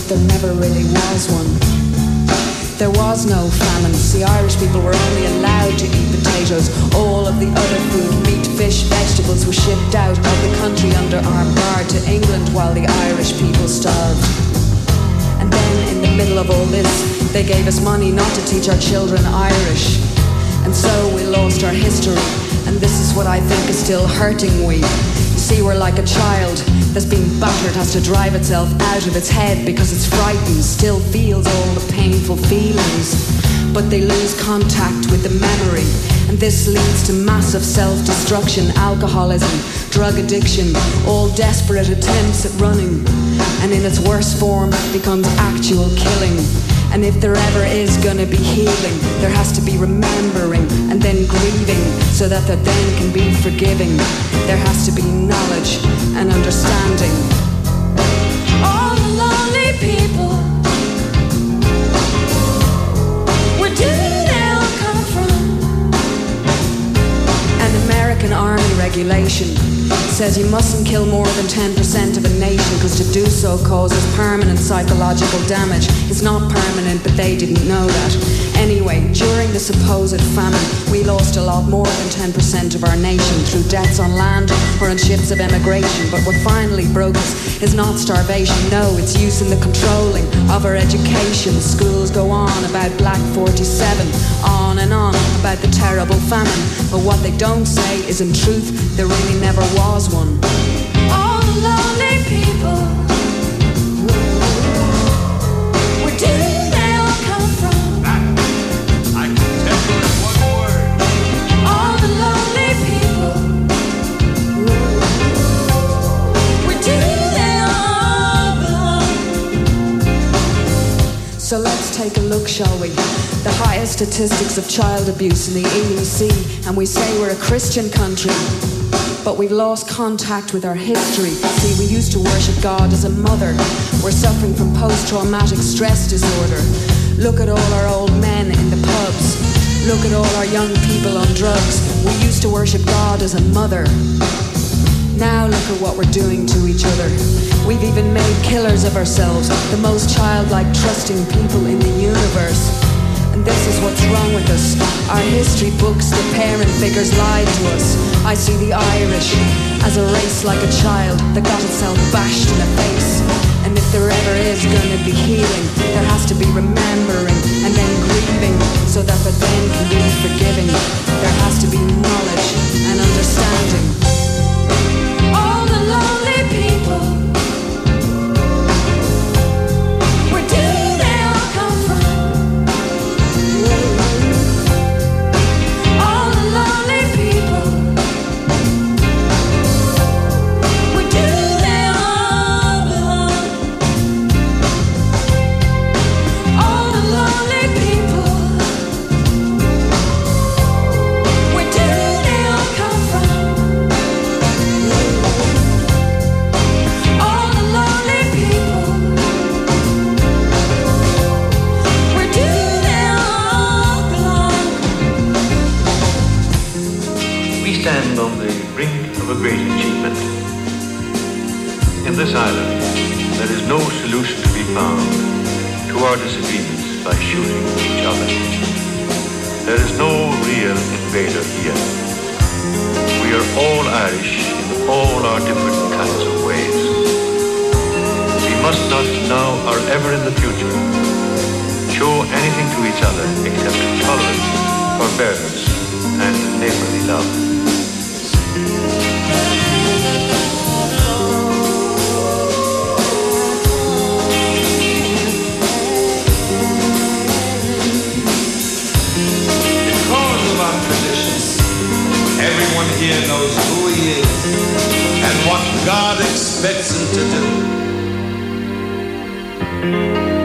there never really was one. There was no famines. The Irish people were only allowed to eat potatoes. All of the other food, meat, fish, vegetables, was shipped out of the country under armed guard to England while the Irish people starved. And then in the middle of all this, they gave us money not to teach our children Irish. And so we lost our history. And this is what I think is still hurting we. You see, we're like a child that's been battered, has to drive itself out of its head because it's frightened, still feels all the painful feelings, but they lose contact with the memory, and this leads to massive self-destruction, alcoholism, drug addiction, all desperate attempts at running, and in its worst form becomes actual killing. And if there ever is gonna be healing, there has to be remembering and then grieving so that there then can be forgiving. There has to be knowledge and understanding. All the lonely people, where do they all come from? An American Army regulation says you mustn't kill more than 10% of a nation because to do so causes permanent psychological damage. It's not permanent, but they didn't know that. Anyway, during the supposed famine, we lost a lot more than 10% of our nation through deaths on land or on ships of emigration. But what finally broke us is not starvation, no, it's use in the controlling of our education. Schools go on about Black 47, on and on about the terrible famine. But what they don't say is in truth, there really never was one. All the lonely people, where do they all come from? I can tell you in one word. All the lonely people, where do they all belong? So let's take a look, shall we? The highest statistics of child abuse in the EEC, and we say we're a Christian country. But we've lost contact with our history. See, we used to worship God as a mother. We're suffering from post-traumatic stress disorder. Look at all our old men in the pubs. Look at all our young people on drugs. We used to worship God as a mother. Now look at what we're doing to each other. We've even made killers of ourselves, the most childlike, trusting people in the universe. And this is what's wrong with us. Our history books, the parent figures lied to us. I see the Irish as a race like a child that got itself bashed in the face. And if there ever is gonna be healing, there has to be remembering and then grieving so that there then can be forgiving. There has to be knowledge and understanding. All the lonely people, where do they all come from? All the lonely people, where do they all belong? All the lonely people, where do they all come from? All the lonely people, where do they all belong? We stand on the brink of a great achievement. In this island, there is no solution to be found to our disagreements by shooting each other. There is no real invader here. We are all Irish in all our different kinds of ways. We must not now or ever in the future show anything to each other except tolerance, forbearance, and neighborly love. Because of our traditions, everyone here knows who he is and what God expects him to do.